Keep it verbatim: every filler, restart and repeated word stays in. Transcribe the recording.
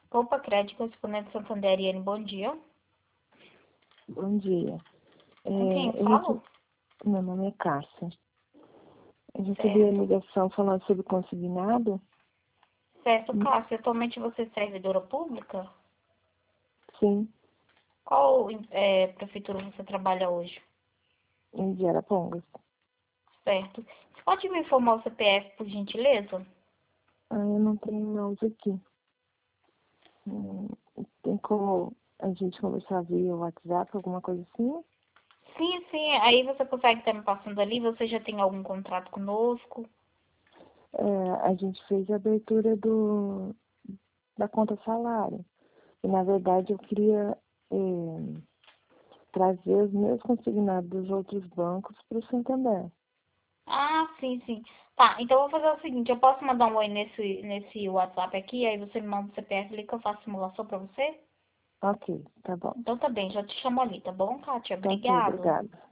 Opa, Crédito Correspondente Santanderiane, bom dia. Bom dia. É, Com quem eu falo? recebi- Meu nome é Cássia. Eu recebi a Certo. ligação falando sobre consignado. Certo, Hum, Cássia. Atualmente você é servidora pública? Sim, Qual é, prefeitura você trabalha hoje? em Arapongas. Certo. Você pode me informar o C P F, por gentileza? Ah, eu não tenho mãos aqui. Hum, Tem como a gente conversar via WhatsApp, alguma coisa assim? Sim, sim. Aí você consegue estar me passando ali? Você já tem algum contrato conosco? É, a gente fez a abertura do, da conta salário. E, na verdade, eu queria é, trazer os meus consignados dos outros bancos para o Santander. Ah, sim, sim. Tá, então eu vou fazer o seguinte, eu posso mandar um oi nesse, nesse WhatsApp aqui, aí você me manda o C P F ali que eu faço simulação pra você? Ok, tá bom. Então tá bem, já te chamo ali, tá bom, Kátia? Tá ok, Obrigado. obrigada.